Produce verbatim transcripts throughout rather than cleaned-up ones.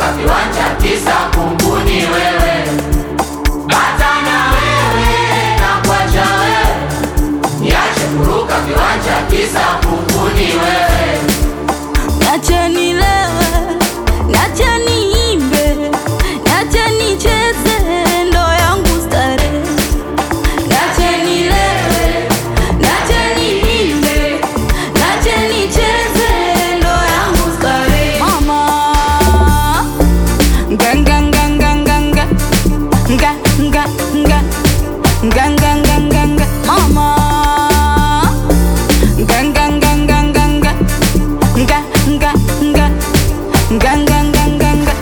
kuruka viwanja kisa kunguni wewe. Bata na wewe na kuacha wewe, niache kuruka viwanja kisa kunguni wewe. Niache nilewe, niache niimbe, niache nicheze, ndo yangu starehe. Niache nilewe, niache niimbe, niache nicheze, ndo yangu starehe. Mama Nga nga nga nga nga nga nga nga nga nga nga nga nga nga Mama Nga nga nga nga nga nga nga nga nga nga nga nga nga nga.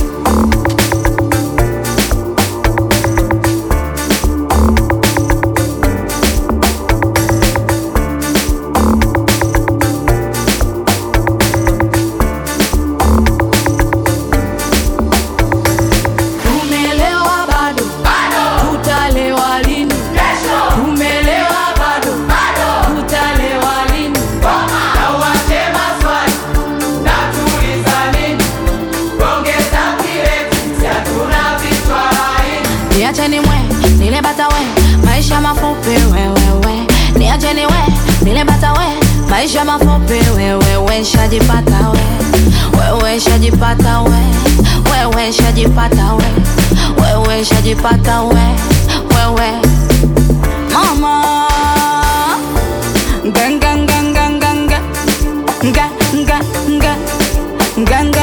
Tumelewa bado, tutalewa lini? Tumelewa bado, tutalewa lini? Na uache maswali, na tuuliza nini? Ongeza kirefu, si hatuna vichwa laini. Niache niwe, nile bata we, maisha mafupi wewewe. Niache niwe, nile bata we, maisha mafupi wewewe. Shajipata we, wewe shajipata we, wewe shajipata we, wewe shajipata we, wewe. Mama Nga nga nga nga nga nga nga nga nga nga